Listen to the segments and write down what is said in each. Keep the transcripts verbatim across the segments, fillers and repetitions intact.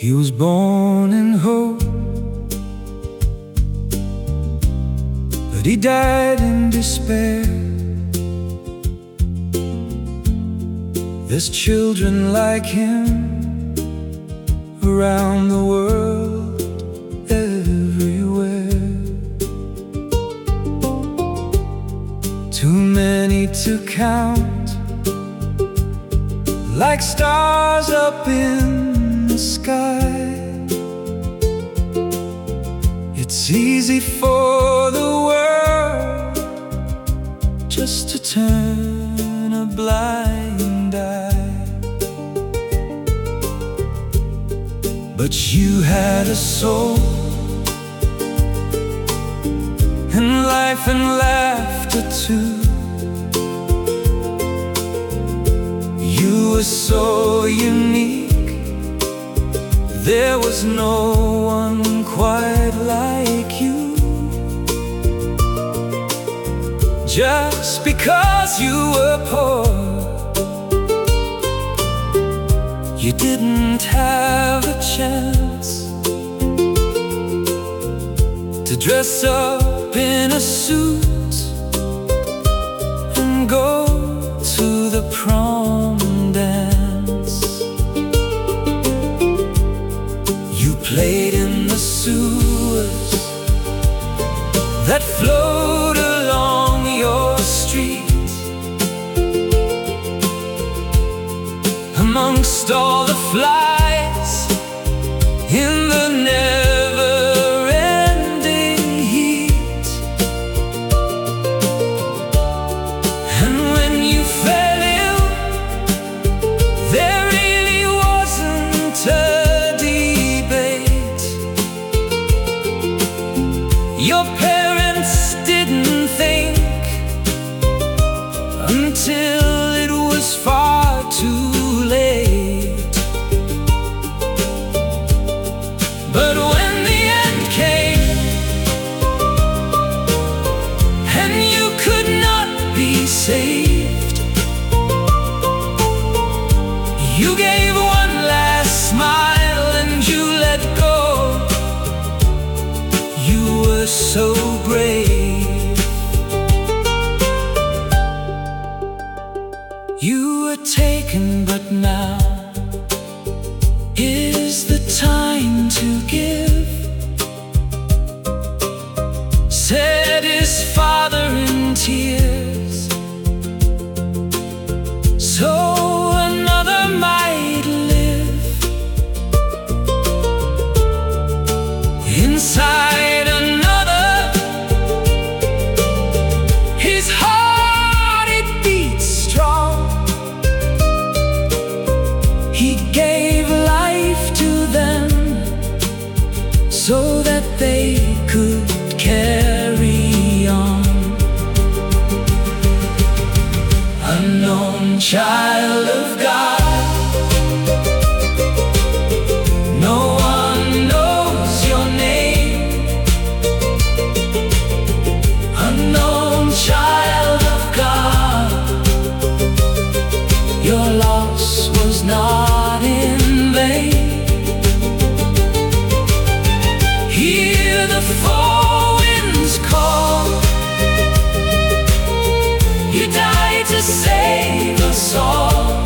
He was born in hope, but he died in despair. There's children like him around the world, everywhere. Too many to count, like stars up in the sky. It's easy for the world just to turn a blind eye, but you had a soul, and life and laughter too. You were so unique, there was no one quite like you. Just because you were poor, you didn't have a chance to dress up in a suit and go to the prom dance. You played in the sewers that flowed along your street, amongst all the flies in the never-ending heat. And when you fell ill, there really wasn't a debate. Your parents didn't think until it was far too late. But when the end came and you could not be saved, you gave one last smile and you let go. You were so brave. You were taken, but now is the time to give, said his father in tears, so another might live inside another. His heart, it beats strong. He gave life to them so that they could carry on. Unknown child of God, no one knows your name. Unknown child of God, your loss was not in vain. Hear the four winds call, you died to save us all.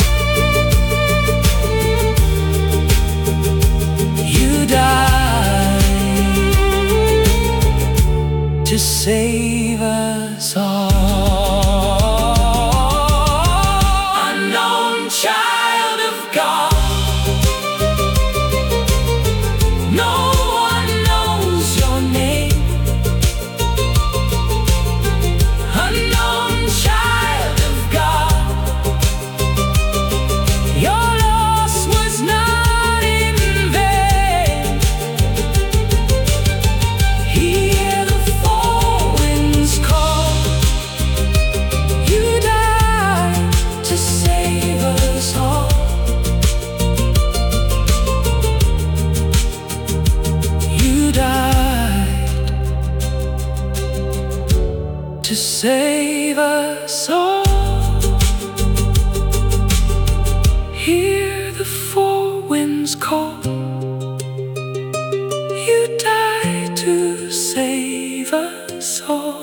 You died to save us all. Unknown child of God, no one knows your name. Unknown child of God, your loss was not in vain. Hear the four winds call, you died to save us all. You died to save us all. Hear the four winds call, to save us all.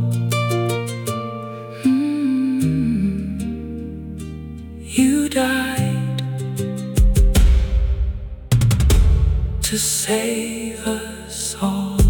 Mm. You died to save us all.